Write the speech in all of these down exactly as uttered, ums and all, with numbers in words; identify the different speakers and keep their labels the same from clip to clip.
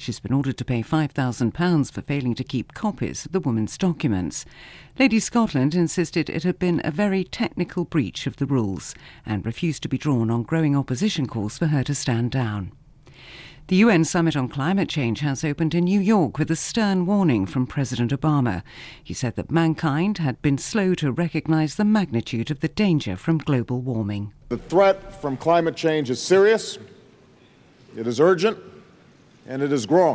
Speaker 1: She's been ordered to pay five thousand pounds for failing to keep copies of the woman's documents. Ladies Scotland insisted it had been a very technical breach of the rules and refused to be drawn on growing opposition calls for her to stand down. The U N Summit on Climate Change has opened in New York with a stern warning from President Obama. He said that mankind had been slow to recognise the magnitude of the danger from global warming.
Speaker 2: The threat from climate change is serious, it is urgent, and it is growing.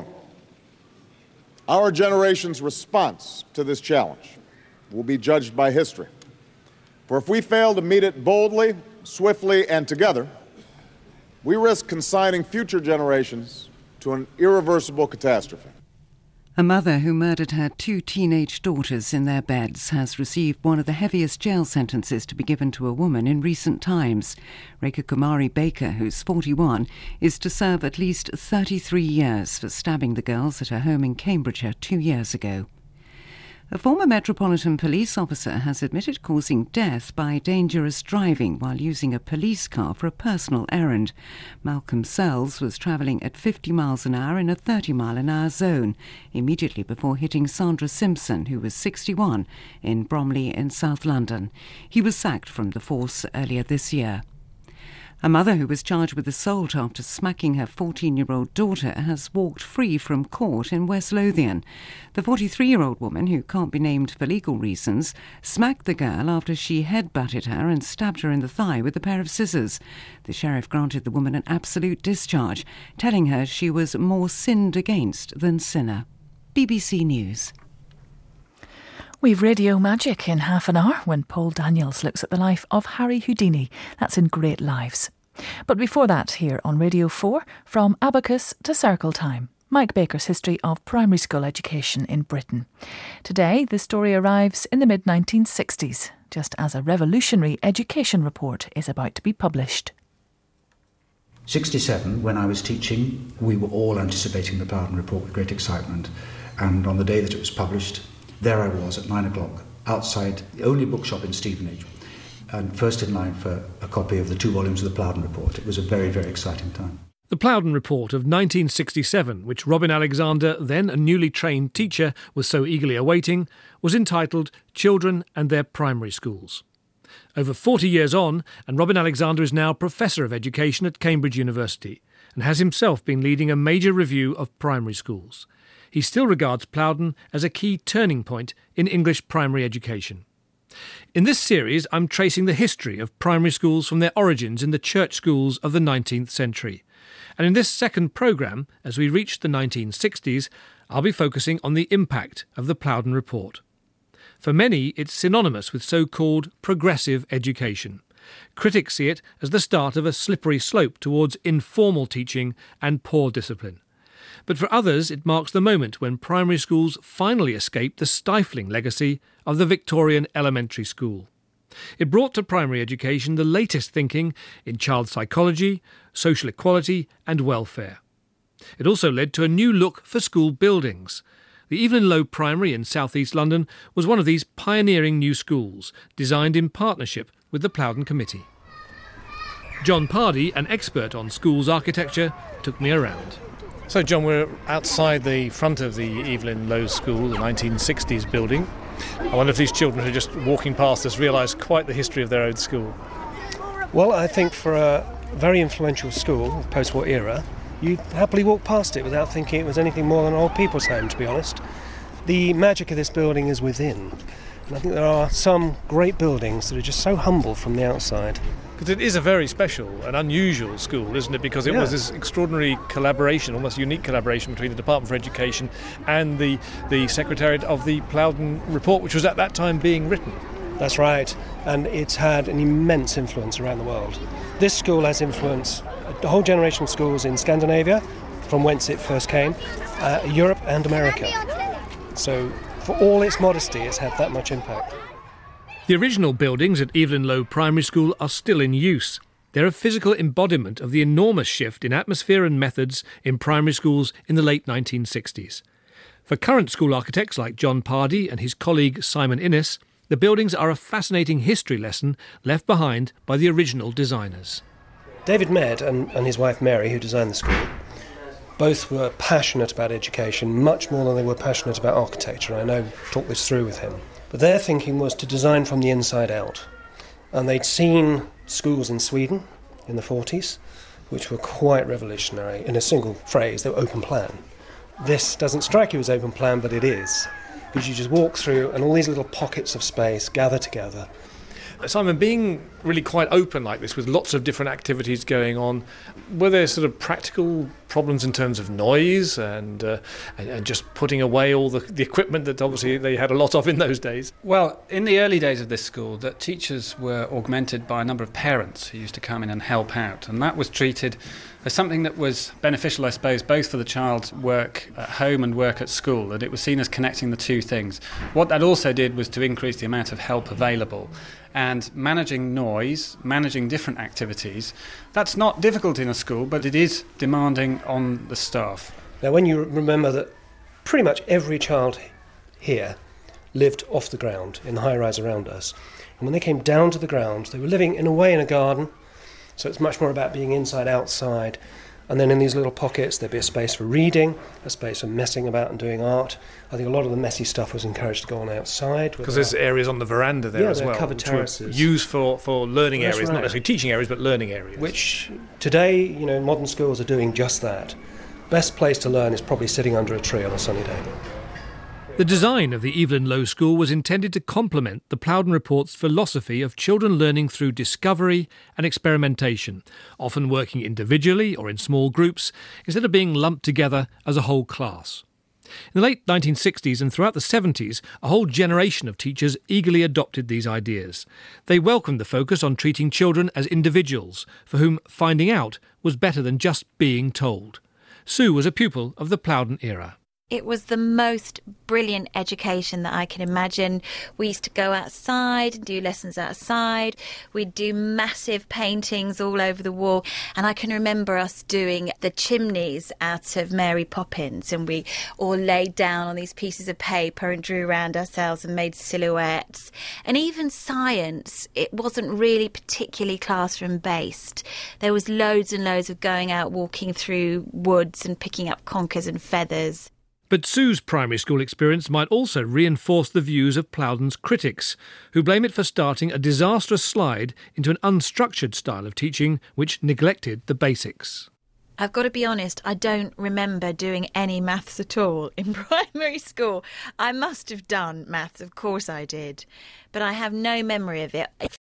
Speaker 2: Our generation's response to this challenge will be judged by history. For if we fail to meet it boldly, swiftly, and together, we risk consigning future generations to an irreversible catastrophe.
Speaker 1: A mother who murdered her two teenage daughters in their beds has received one of the heaviest jail sentences to be given to a woman in recent times. Rekha Kumari Baker, who's forty-one, is to serve at least thirty-three years for stabbing the girls at her home in Cambridgeshire two years ago. A former Metropolitan Police officer has admitted causing death by dangerous driving while using a police car for a personal errand. Malcolm Searles was travelling at fifty miles an hour in a thirty mile an hour zone immediately before hitting Sandra Simpson, who was sixty-one, in Bromley in South London. He was sacked from the force earlier this year. A mother who was charged with assault after smacking her fourteen-year-old daughter has walked free from court in West Lothian. The forty-three-year-old woman, who can't be named for legal reasons, smacked the girl after she head-butted her and stabbed her in the thigh with a pair of scissors. The sheriff granted the woman an absolute discharge, telling her she was more sinned against than sinner. B B C News.
Speaker 3: We've Radio Magic in half an hour when Paul Daniels looks at the life of Harry Houdini. That's in Great Lives. But before that, here on Radio four, from abacus to circle time, Mike Baker's history of primary school education in Britain. Today, the story arrives in the mid nineteen sixties, just as a revolutionary education report is about to be published.
Speaker 4: sixty-seven, when I was teaching, we were all anticipating the Plowden report with great excitement. And on the day that it was published, there I was at nine o'clock outside the only bookshop in Stevenage and first in line for a copy of the two volumes of the Plowden report. It was a very, very exciting time.
Speaker 5: The Plowden report of nineteen sixty-seven, which Robin Alexander, then a newly trained teacher, was so eagerly awaiting, was entitled Children and Their Primary Schools. Over forty years on, and Robin Alexander is now Professor of Education at Cambridge University and has himself been leading a major review of primary schools. He still regards Plowden as a key turning point in English primary education. In this series, I'm tracing the history of primary schools from their origins in the church schools of the nineteenth century. And in this second programme, as we reach the nineteen sixties, I'll be focusing on the impact of the Plowden report. For many, it's synonymous with so-called progressive education. Critics see it as the start of a slippery slope towards informal teaching and poor discipline. But for others, it marks the moment when primary schools finally escaped the stifling legacy of the Victorian elementary school. It brought to primary education the latest thinking in child psychology, social equality and welfare. It also led to a new look for school buildings. The Evelyn Low Primary in South East London was one of these pioneering new schools, designed in partnership with the Plowden Committee. John Pardee, an expert on schools architecture, took me around.
Speaker 6: So, John, we're outside the front of the Evelyn Low School, the nineteen sixties building. I wonder if these children who are just walking past us realise quite the history of their own school.
Speaker 7: Well, I think for a very influential school of post-war era, you'd happily walk past it without thinking it was anything more than an old people's home, to be honest. The magic of this building is within. And I think there are some great buildings that are just so humble from the outside.
Speaker 6: Because it is a very special and unusual school, isn't it? Because it
Speaker 7: yeah.
Speaker 6: was this extraordinary collaboration, almost unique collaboration between the Department for Education and the, the Secretariat of the Plowden Report, which was at that time being written.
Speaker 7: That's right, and it's had an immense influence around the world. This school has influenced a whole generation of schools in Scandinavia, from whence it first came, uh, Europe and America. So for all its modesty, it's had that much impact.
Speaker 5: The original buildings at Evelyn Low Primary School are still in use. They're a physical embodiment of the enormous shift in atmosphere and methods in primary schools in the late nineteen sixties. For current school architects like John Pardee and his colleague Simon Innes, the buildings are a fascinating history lesson left behind by the original designers.
Speaker 7: David Mead and, and his wife Mary, who designed the school, Both were passionate about education, much more than they were passionate about architecture. I know, talked this through with him. But their thinking was to design from the inside out. And they'd seen schools in Sweden in the forties, which were quite revolutionary. In a single phrase, they were open plan. This doesn't strike you as open plan, but it is. Because you just walk through and all these little pockets of space gather together.
Speaker 6: Simon, being really quite open like this with lots of different activities going on, were there sort of practical problems in terms of noise and uh, and, and just putting away all the, the equipment that obviously they had a lot of in those days?
Speaker 8: Well, in the early days of this school, the teachers were augmented by a number of parents who used to come in and help out, and that was treated as something that was beneficial, I suppose, both for the child's work at home and work at school, that it was seen as connecting the two things. What that also did was to increase the amount of help available. And managing noise, managing different activities, that's not difficult in a school, but it is demanding on the staff.
Speaker 7: Now, when you remember that pretty much every child here lived off the ground in the high-rise around us, and when they came down to the ground, they were living in a way in a garden, so it's much more about being inside, outside. And then in these little pockets, there'd be a space for reading, a space for messing about and doing art. I think a lot of the messy stuff was encouraged to go on outside.
Speaker 6: Because there's areas on the veranda there
Speaker 7: yeah,
Speaker 6: as well.
Speaker 7: Yeah, covered terraces.
Speaker 6: Used for, for learning
Speaker 7: That's
Speaker 6: areas,
Speaker 7: right.
Speaker 6: not necessarily teaching areas, but learning areas.
Speaker 7: Which today, you know, modern schools are doing just that. Best place to learn is probably sitting under a tree on a sunny day.
Speaker 5: The design of the Evelyn Low School was intended to complement the Plowden Report's philosophy of children learning through discovery and experimentation, often working individually or in small groups, instead of being lumped together as a whole class. In the late nineteen sixties and throughout the seventies, a whole generation of teachers eagerly adopted these ideas. They welcomed the focus on treating children as individuals, for whom finding out was better than just being told. Sue was a pupil of the Plowden era.
Speaker 9: It was the most brilliant education that I can imagine. We used to go outside and do lessons outside. We'd do massive paintings all over the wall. And I can remember us doing the chimneys out of Mary Poppins. And we all laid down on these pieces of paper and drew around ourselves and made silhouettes. And even science, it wasn't really particularly classroom-based. There was loads and loads of going out, walking through woods and picking up conkers and feathers.
Speaker 5: But Sue's primary school experience might also reinforce the views of Plowden's critics, who blame it for starting a disastrous slide into an unstructured style of teaching which neglected the basics.
Speaker 9: I've got to be honest, I don't remember doing any maths at all in primary school. I must have done maths, of course I did, but I have no memory of it. It's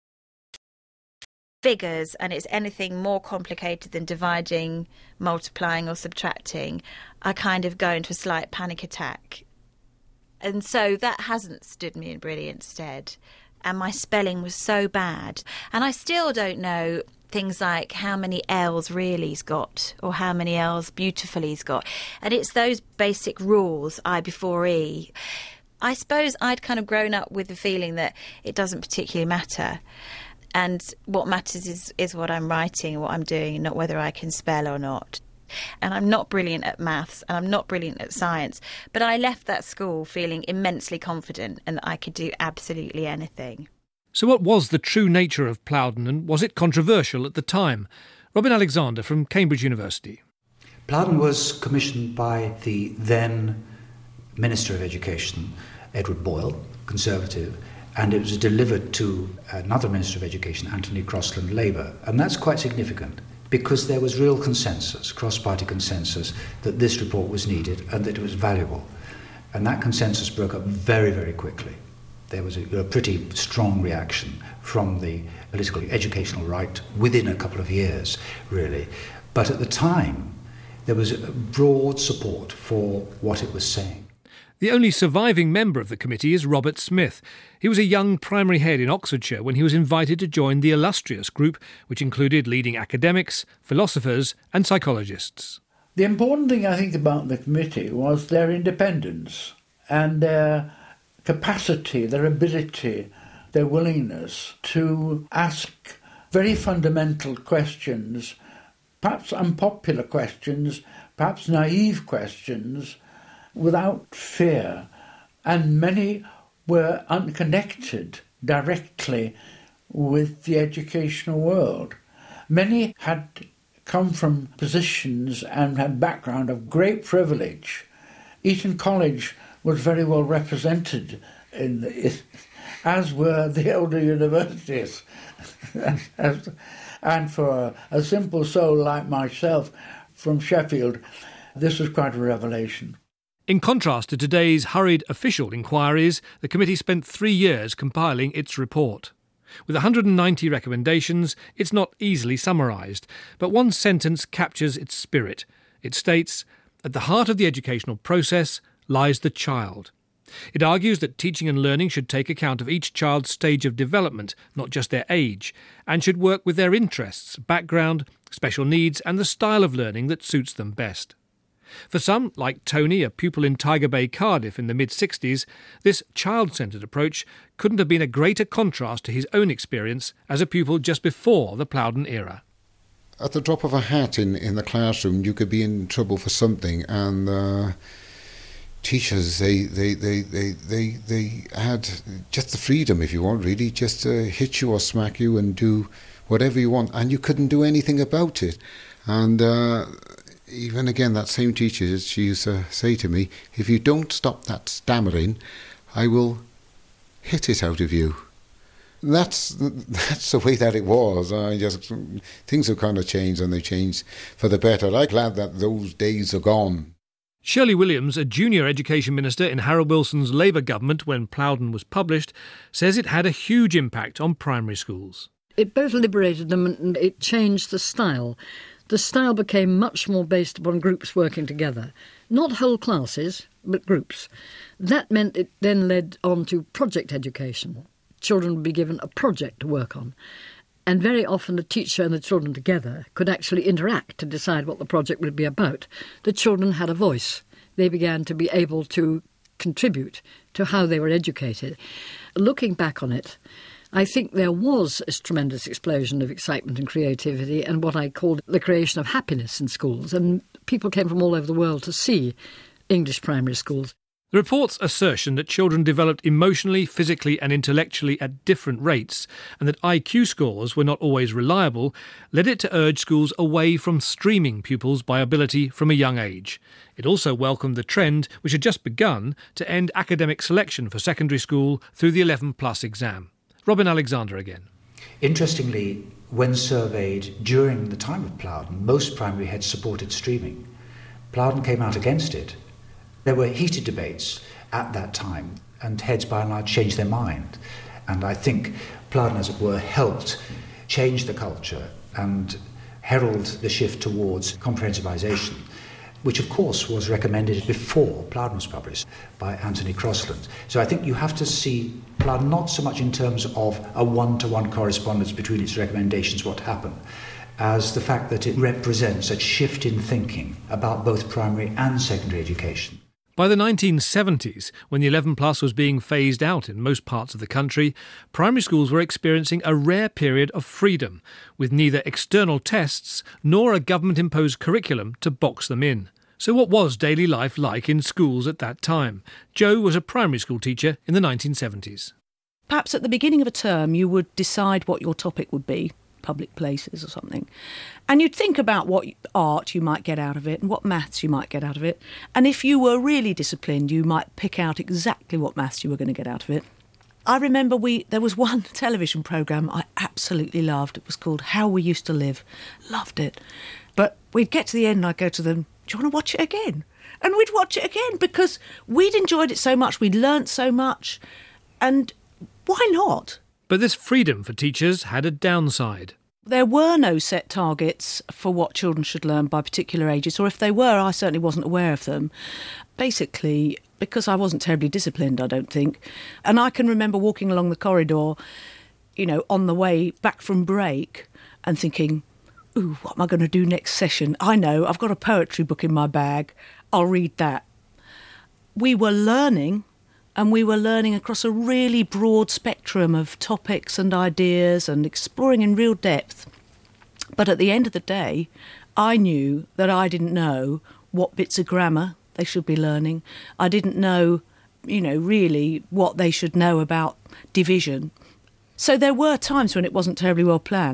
Speaker 9: figures, and it's anything more complicated than dividing, multiplying or subtracting, I kind of go into a slight panic attack. And so that hasn't stood me in brilliant stead. And my spelling was so bad. And I still don't know things like how many L's really's got or how many L's beautifully's got. And it's those basic rules, I before E. I suppose I'd kind of grown up with the feeling that it doesn't particularly matter. And what matters is, is what I'm writing and what I'm doing, not whether I can spell or not. And I'm not brilliant at maths and I'm not brilliant at science, but I left that school feeling immensely confident and that I could do absolutely anything.
Speaker 5: So what was the true nature of Plowden, and was it controversial at the time? Robin Alexander from Cambridge University.
Speaker 4: Plowden was commissioned by the then Minister of Education, Edward Boyle, Conservative, and it was delivered to another Minister of Education, Anthony Crosland, Labour. And that's quite significant because there was real consensus, cross-party consensus, that this report was needed and that it was valuable. And that consensus broke up very, very quickly. There was a, a pretty strong reaction from the political educational right within a couple of years, really. But at the time, there was a broad support for what it was saying.
Speaker 5: The only surviving member of the committee is Robert Smith. He was a young primary head in Oxfordshire when he was invited to join the illustrious group, which included leading academics, philosophers and psychologists.
Speaker 10: The important thing, I think, about the committee was their independence and their capacity, their ability, their willingness to ask very fundamental questions, perhaps unpopular questions, perhaps naive questions, without fear, and many were unconnected directly with the educational world. Many had come from positions and had background of great privilege. Eton College was very well represented in the, as were the elder universities. And for a simple soul like myself from Sheffield, this was quite a revelation.
Speaker 5: In contrast to today's hurried official inquiries, the committee spent three years compiling its report. With one hundred ninety recommendations, it's not easily summarised, but one sentence captures its spirit. It states, "At the heart of the educational process lies the child." It argues that teaching and learning should take account of each child's stage of development, not just their age, and should work with their interests, background, special needs, and the style of learning that suits them best. For some, like Tony, a pupil in Tiger Bay, Cardiff in the mid-sixties, this child-centred approach couldn't have been a greater contrast to his own experience as a pupil just before the Plowden era.
Speaker 11: At the drop of a hat in, in the classroom, you could be in trouble for something, and uh, teachers, they, they, they, they, they, they had just the freedom, if you want, really, just to hit you or smack you and do whatever you want, and you couldn't do anything about it. And uh, even again, that same teacher, she used to say to me, "If you don't stop that stammering, I will hit it out of you." That's that's the way that it was. I just things have kind of changed, and they've changed for the better. I'm glad that those days are gone.
Speaker 5: Shirley Williams, a junior education minister in Harold Wilson's Labour government when Plowden was published, says it had a huge impact on primary schools.
Speaker 12: It both liberated them and it changed the style. The style became much more based upon groups working together. Not whole classes, but groups. That meant it then led on to project education. Children would be given a project to work on. And very often the teacher and the children together could actually interact to decide what the project would be about. The children had a voice. They began to be able to contribute to how they were educated. Looking back on it, I think there was a tremendous explosion of excitement and creativity and what I called the creation of happiness in schools. And people came from all over the world to see English primary schools.
Speaker 5: The report's assertion that children developed emotionally, physically and intellectually at different rates and that I Q scores were not always reliable led it to urge schools away from streaming pupils by ability from a young age. It also welcomed the trend, which had just begun, to end academic selection for secondary school through the eleven plus exam. Robin Alexander again.
Speaker 4: Interestingly, when surveyed during the time of Plowden, most primary heads supported streaming. Plowden came out against it. There were heated debates at that time, and heads by and large changed their mind. And I think Plowden, as it were, helped change the culture and herald the shift towards comprehensivization, which of course was recommended before Plowden was published by Anthony Crossland. So I think you have to see Plowden not so much in terms of a one-to-one correspondence between its recommendations, what happened, as the fact that it represents a shift in thinking about both primary and secondary education.
Speaker 5: By the nineteen seventies, when the eleven plus was being phased out in most parts of the country, primary schools were experiencing a rare period of freedom, with neither external tests nor a government-imposed curriculum to box them in. So what was daily life like in schools at that time? Joe was a primary school teacher in the nineteen seventies.
Speaker 13: Perhaps at the beginning of a term you would decide what your topic would be, public places or something, and you'd think about what art you might get out of it and what maths you might get out of it, and if you were really disciplined you might pick out exactly what maths you were going to get out of it. I remember we there was one television programme I absolutely loved. It was called How We Used to Live. Loved it. But we'd get to the end and I'd go to them, "Do you want to watch it again?" And we'd watch it again because we'd enjoyed it so much, we'd learnt so much, and why not?
Speaker 5: But this freedom for teachers had a downside.
Speaker 13: There were no set targets for what children should learn by particular ages, or if they were, I certainly wasn't aware of them. Basically, because I wasn't terribly disciplined, I don't think. And I can remember walking along the corridor, you know, on the way back from break and thinking, ooh, what am I going to do next session? I know, I've got a poetry book in my bag. I'll read that. We were learning, and we were learning across a really broad spectrum of topics and ideas and exploring in real depth. But at the end of the day, I knew that I didn't know what bits of grammar they should be learning. I didn't know, you know, really what they should know about division. So there were times when it wasn't terribly well planned.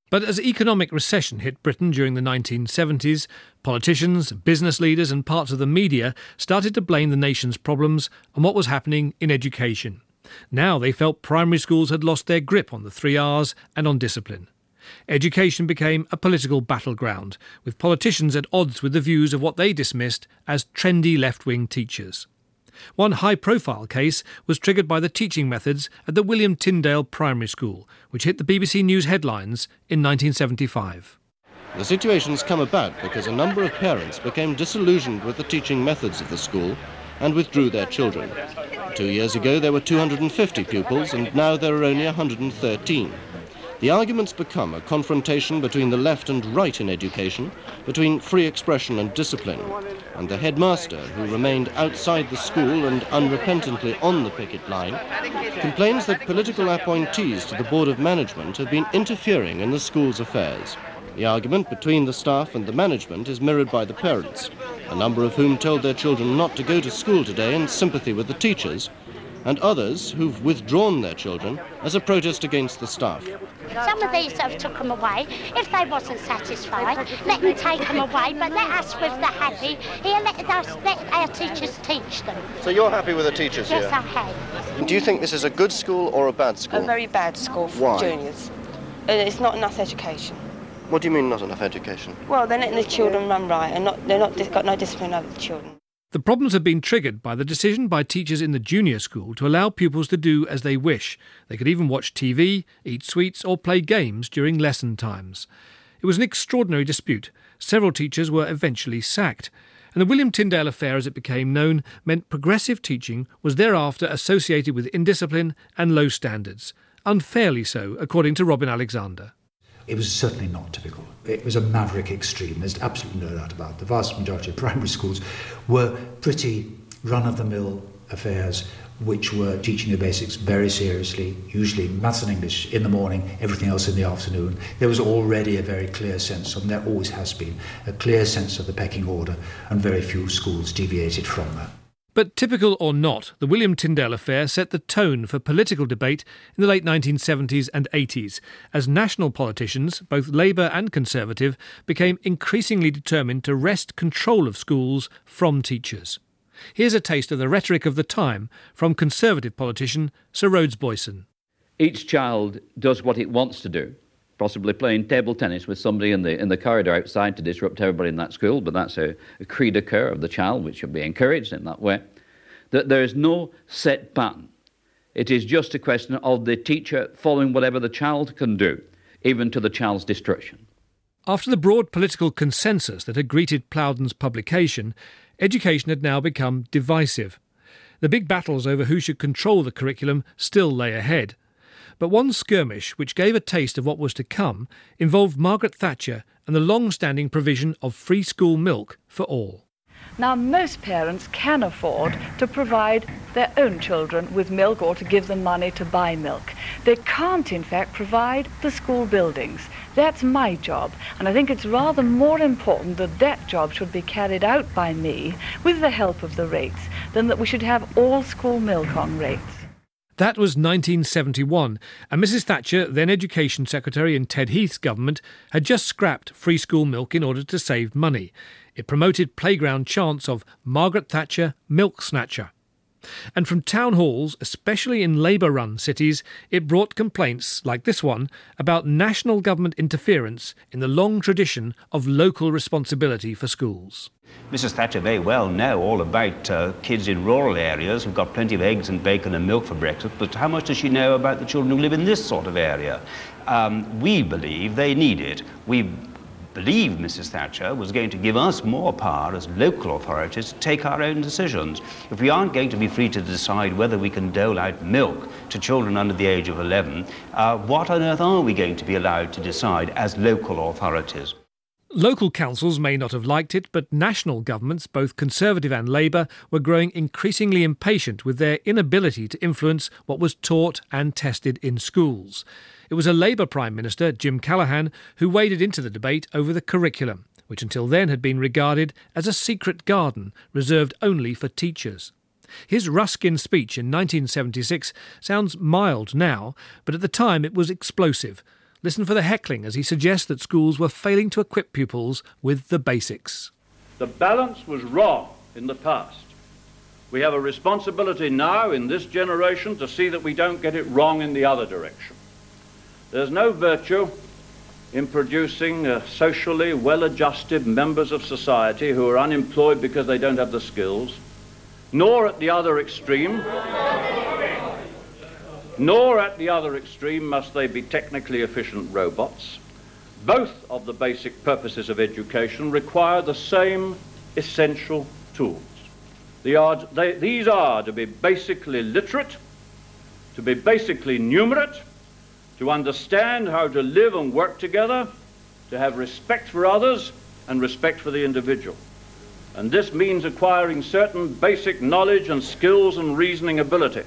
Speaker 5: But as economic recession hit Britain during the nineteen seventies, politicians, business leaders and parts of the media started to blame the nation's problems on what was happening in education. Now they felt primary schools had lost their grip on the three R's and on discipline. Education became a political battleground, with politicians at odds with the views of what they dismissed as trendy left-wing teachers. One high-profile case was triggered by the teaching methods at the William Tyndale Primary School, which hit the B B C News headlines in nineteen seventy-five.
Speaker 14: The situation's come about because a number of parents became disillusioned with the teaching methods of the school and withdrew their children. Two years ago there were two hundred fifty pupils and now there are only one hundred thirteen. The argument's become a confrontation between the left and right in education, between free expression and discipline. And the headmaster, who remained outside the school and unrepentantly on the picket line, complains that political appointees to the Board of Management have been interfering in the school's affairs. The argument between the staff and the management is mirrored by the parents, a number of whom told their children not to go to school today in sympathy with the teachers, and others who've withdrawn their children as a protest against the staff.
Speaker 15: Some of these have took them away. If they wasn't satisfied, let them take them away, but let us with the happy. Here, let us let our teachers teach them.
Speaker 14: So you're happy with the teachers
Speaker 15: yes,
Speaker 14: here?
Speaker 15: Yes, I have.
Speaker 14: Do you think this is a good school or a bad school?
Speaker 16: A very bad school for
Speaker 14: Why?
Speaker 16: juniors. It's not enough education.
Speaker 14: What do you mean not enough education?
Speaker 16: Well, they're letting the children run right and not, they're not got no discipline over the children.
Speaker 5: The problems have been triggered by the decision by teachers in the junior school to allow pupils to do as they wish. They could even watch T V, eat sweets or play games during lesson times. It was an extraordinary dispute. Several teachers were eventually sacked. And the William Tyndale affair, as it became known, meant progressive teaching was thereafter associated with indiscipline and low standards. Unfairly so, according to Robin Alexander.
Speaker 4: It was certainly not typical. It was a maverick extreme. There's absolutely no doubt about it. The vast majority of primary schools were pretty run-of-the-mill affairs which were teaching the basics very seriously, usually maths and English in the morning, everything else in the afternoon. There was already a very clear sense, and there always has been, a clear sense of the pecking order, and very few schools deviated from that.
Speaker 5: But typical or not, the William Tyndale affair set the tone for political debate in the late nineteen seventies and eighties, as national politicians, both Labour and Conservative, became increasingly determined to wrest control of schools from teachers. Here's a taste of the rhetoric of the time from Conservative politician Sir Rhodes Boyson.
Speaker 17: Each child does what it wants to do, possibly playing table tennis with somebody in the in the corridor outside to disrupt everybody in that school, but that's a, a cri de coeur of the child, which should be encouraged in that way. That there is no set pattern. It is just a question of the teacher following whatever the child can do, even to the child's destruction.
Speaker 5: After the broad political consensus that had greeted Plowden's publication, education had now become divisive. The big battles over who should control the curriculum still lay ahead. But one skirmish, which gave a taste of what was to come, involved Margaret Thatcher and the long-standing provision of free school milk for all.
Speaker 18: Now, most parents can afford to provide their own children with milk or to give them money to buy milk. They can't, in fact, provide the school buildings. That's my job, and I think it's rather more important that that job should be carried out by me with the help of the rates than that we should have all school milk on rates.
Speaker 5: That was nineteen seventy-one, and Missus Thatcher, then Education Secretary in Ted Heath's government, had just scrapped free school milk in order to save money. It promoted playground chants of Margaret Thatcher, Milk Snatcher. And from town halls, especially in Labour-run cities, it brought complaints, like this one, about national government interference in the long tradition of local responsibility for schools.
Speaker 19: Missus Thatcher very well know all about uh, kids in rural areas who've got plenty of eggs and bacon and milk for breakfast, but how much does she know about the children who live in this sort of area? Um, we believe they need it. We believe Missus Thatcher was going to give us more power as local authorities to take our own decisions. If we aren't going to be free to decide whether we can dole out milk to children under the age of eleven, uh, what on earth are we going to be allowed to decide as local authorities?
Speaker 5: Local councils may not have liked it, but national governments, both Conservative and Labour, were growing increasingly impatient with their inability to influence what was taught and tested in schools. It was a Labour Prime Minister, Jim Callaghan, who waded into the debate over the curriculum, which until then had been regarded as a secret garden reserved only for teachers. His Ruskin speech in nineteen seventy-six sounds mild now, but at the time it was explosive. Listen for the heckling as he suggests that schools were failing to equip pupils with the basics.
Speaker 20: The balance was wrong in the past. We have a responsibility now in this generation to see that we don't get it wrong in the other direction. There's no virtue in producing uh, socially well-adjusted members of society who are unemployed because they don't have the skills, nor at the other extreme, nor at the other extreme must they be technically efficient robots. Both of the basic purposes of education require the same essential tools. They are, they, these are to be basically literate, to be basically numerate, to understand how to live and work together, to have respect for others and respect for the individual. And this means acquiring certain basic knowledge and skills and reasoning ability.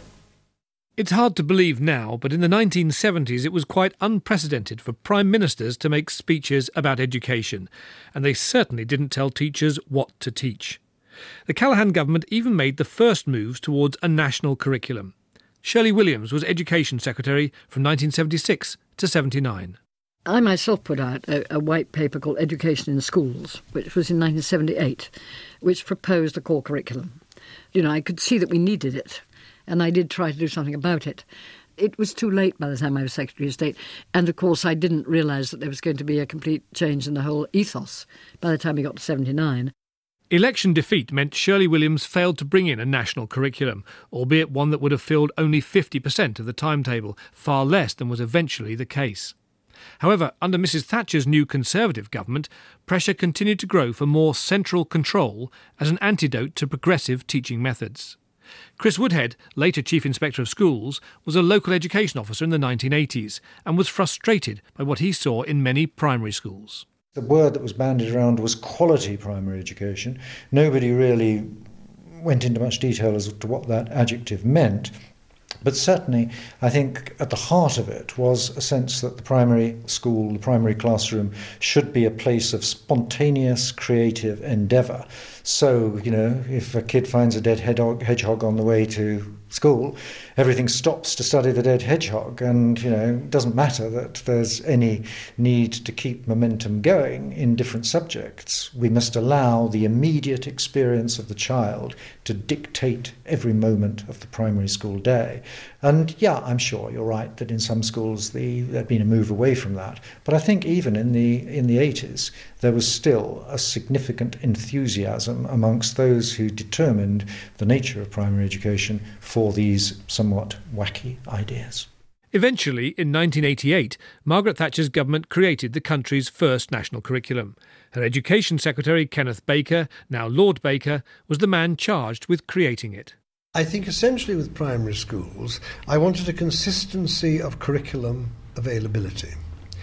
Speaker 5: It's hard to believe now, but in the nineteen seventies it was quite unprecedented for prime ministers to make speeches about education, and they certainly didn't tell teachers what to teach. The Callaghan government even made the first moves towards a national curriculum. Shirley Williams was Education Secretary from nineteen seventy-six to seventy-nine.
Speaker 12: I myself put out a, a white paper called Education in Schools, which was in nineteen seventy-eight, which proposed a core curriculum. You know, I could see that we needed it, and I did try to do something about it. It was too late by the time I was Secretary of State, and of course I didn't realise that there was going to be a complete change in the whole ethos by the time we got to seventy-nine.
Speaker 5: Election defeat meant Shirley Williams failed to bring in a national curriculum, albeit one that would have filled only fifty percent of the timetable, far less than was eventually the case. However, under Missus Thatcher's new Conservative government, pressure continued to grow for more central control as an antidote to progressive teaching methods. Chris Woodhead, later Chief Inspector of Schools, was a local education officer in the nineteen eighties and was frustrated by what he saw in many primary schools.
Speaker 21: The word that was bandied around was quality primary education. Nobody really went into much detail as to what that adjective meant. But certainly, I think at the heart of it was a sense that the primary school, the primary classroom, should be a place of spontaneous, creative endeavour. So, you know, if a kid finds a dead hedgehog on the way to school, everything stops to study the dead hedgehog, and, you know, it doesn't matter that there's any need to keep momentum going in different subjects. We must allow the immediate experience of the child to dictate every moment of the primary school day. And yeah, I'm sure you're right that in some schools the, there'd been a move away from that. But I think even in the in the eighties, there was still a significant enthusiasm amongst those who determined the nature of primary education for these somewhat wacky ideas.
Speaker 5: Eventually, in nineteen eighty-eight, Margaret Thatcher's government created the country's first national curriculum. Her Education Secretary, Kenneth Baker, now Lord Baker, was the man charged with creating it.
Speaker 22: I think essentially with primary schools, I wanted a consistency of curriculum availability.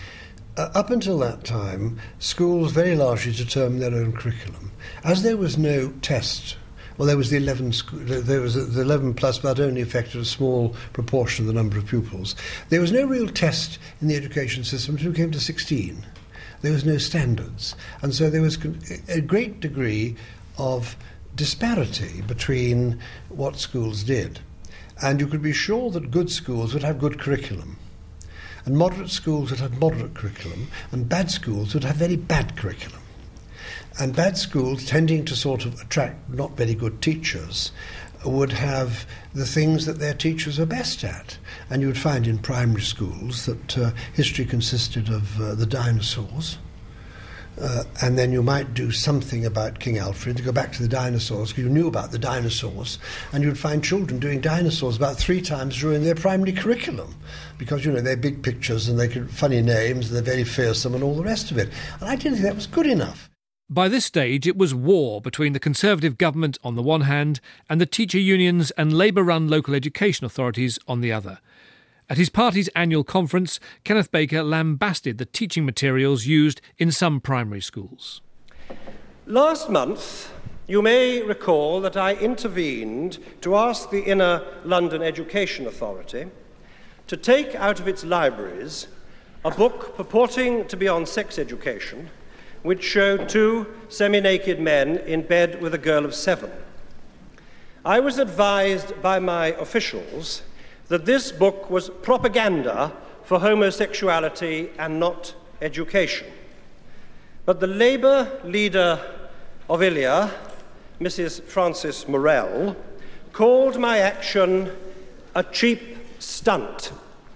Speaker 22: Uh, up until that time, schools very largely determined their own curriculum. As there was no test, well, there was the eleven, sco- there was the eleven plus, but that only affected a small proportion of the number of pupils. There was no real test in the education system until we came to sixteen. There was no standards, and so there was a great degree of disparity between what schools did. And you could be sure that good schools would have good curriculum, and moderate schools would have moderate curriculum, and bad schools would have very bad curriculum. And bad schools, tending to sort of attract not very good teachers, would have the things that their teachers are best at. And you would find in primary schools that uh, history consisted of uh, the dinosaurs, Uh, and then you might do something about King Alfred to go back to the dinosaurs, because you knew about the dinosaurs, and you'd find children doing dinosaurs about three times during their primary curriculum, because, you know, they're big pictures and they could funny names and they're very fearsome and all the rest of it. And I didn't think that was good enough.
Speaker 5: By this stage, it was war between the Conservative government on the one hand and the teacher unions and Labour-run local education authorities on the other. At his party's annual conference, Kenneth Baker lambasted the teaching materials used in some primary schools.
Speaker 23: Last month, you may recall that I intervened to ask the Inner London Education Authority to take out of its libraries a book purporting to be on sex education, which showed two semi-naked men in bed with a girl of seven. I was advised by my officials that this book was propaganda for homosexuality and not education. But the Labour leader of Ilia, Missus Frances Morell, called my action a cheap stunt.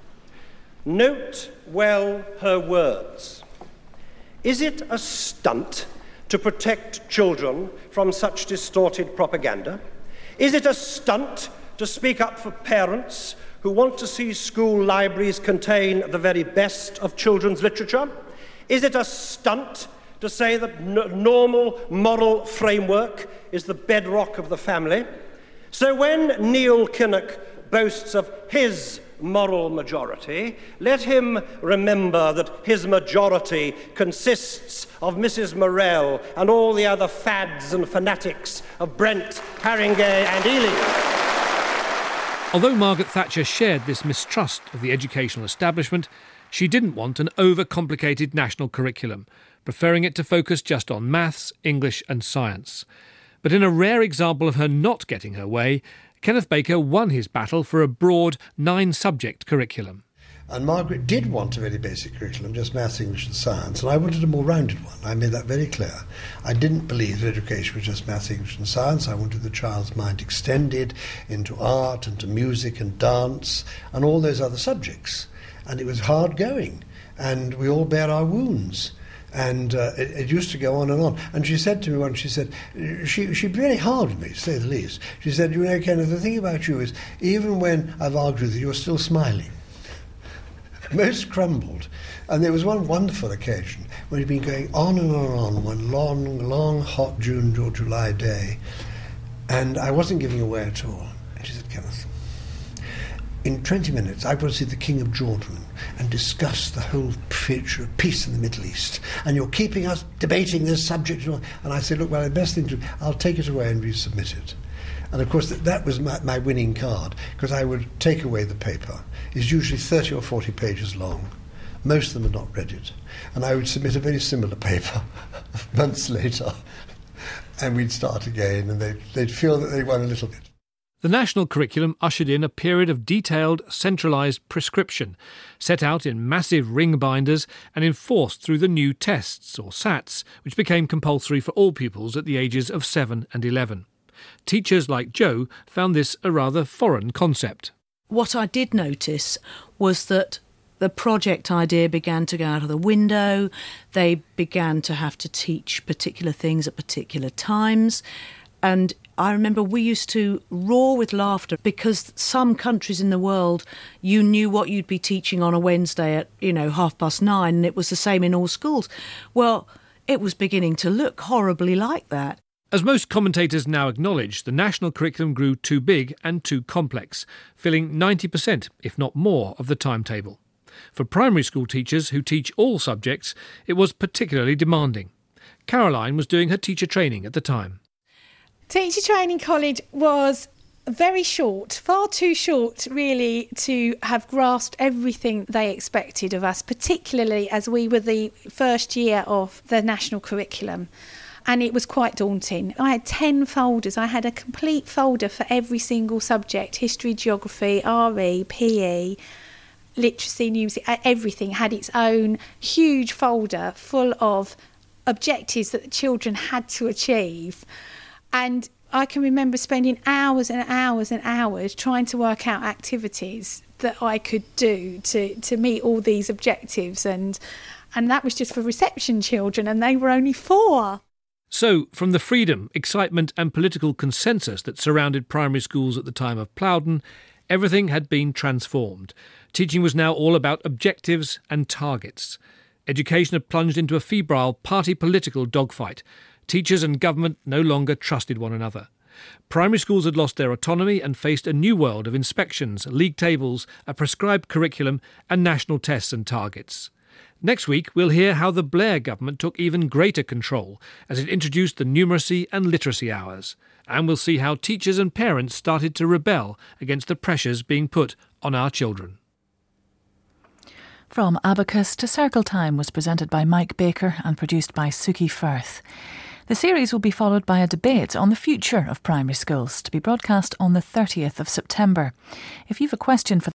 Speaker 23: Note well her words. Is it a stunt to protect children from such distorted propaganda? Is it a stunt to speak up for parents who want to see school libraries contain the very best of children's literature? Is it a stunt to say that n- normal moral framework is the bedrock of the family? So when Neil Kinnock boasts of his moral majority, let him remember that his majority consists of Missus Morell and all the other fads and fanatics of Brent, Haringey and Ealing.
Speaker 5: Although Margaret Thatcher shared this mistrust of the educational establishment, she didn't want an overcomplicated national curriculum, preferring it to focus just on maths, English and science. But in a rare example of her not getting her way, Kenneth Baker won his battle for a broad nine-subject curriculum.
Speaker 22: And Margaret did want a very basic curriculum, just maths, English and science, and I wanted a more rounded one. I made that very clear. I didn't believe that education was just maths, English and science. I wanted the child's mind extended into art and to music and dance and all those other subjects. And it was hard going, and we all bear our wounds. And uh, it, it used to go on and on. And she said to me once, she said, she, she'd be very hard with me, to say the least. She said, you know, Kenneth, the thing about you is, even when I've argued with you, you're still smiling. Most crumbled. And there was one wonderful occasion when he'd been going on and on and on, one long, long, hot June or July day, and I wasn't giving away at all. And she said, Kenneth, in twenty minutes I've got to see the King of Jordan and discuss the whole future of peace in the Middle East, and you're keeping us debating this subject. And I said, look, well, the best thing to do, I'll take it away and resubmit it. And of course that, that was my, my winning card, because I would take away the paper. It's usually thirty or forty pages long. Most of them had not read it. And I would submit a very similar paper months later, and we'd start again, and they'd, they'd feel that they won a little bit.
Speaker 5: The national curriculum ushered in a period of detailed, centralised prescription, set out in massive ring binders and enforced through the new tests, or SATs, which became compulsory for all pupils at the ages of seven and eleven. Teachers like Jo found this a rather foreign concept.
Speaker 13: What I did notice was that the project idea began to go out of the window. They began to have to teach particular things at particular times. And I remember we used to roar with laughter because some countries in the world, you knew what you'd be teaching on a Wednesday at, you know, half past nine, and it was the same in all schools. Well, it was beginning to look horribly like that.
Speaker 5: As most commentators now acknowledge, the national curriculum grew too big and too complex, filling ninety percent, if not more, of the timetable. For primary school teachers who teach all subjects, it was particularly demanding. Caroline was doing her teacher training at the time.
Speaker 1: Teacher Training College was very short, far too short really to have grasped everything they expected of us, particularly as we were the first year of the national curriculum. And it was quite daunting. I had ten folders. I had a complete folder for every single subject: history, geography, R E, P E, literacy, music, everything had its own huge folder full of objectives that the children had to achieve. And I can remember spending hours and hours and hours trying to work out activities that I could do to, to meet all these objectives. And, and that was just for reception children, and they were only four.
Speaker 5: So, from the freedom, excitement and political consensus that surrounded primary schools at the time of Plowden, everything had been transformed. Teaching was now all about objectives and targets. Education had plunged into a febrile party political dogfight. Teachers and government no longer trusted one another. Primary schools had lost their autonomy and faced a new world of inspections, league tables, a prescribed curriculum and national tests and targets. Next week, we'll hear how the Blair government took even greater control as it introduced the numeracy and literacy hours. And we'll see how teachers and parents started to rebel against the pressures being put on our children.
Speaker 2: From Abacus to Circle Time was presented by Mike Baker and produced by Suki Firth. The series will be followed by a debate on the future of primary schools to be broadcast on the thirtieth of September. If you've a question for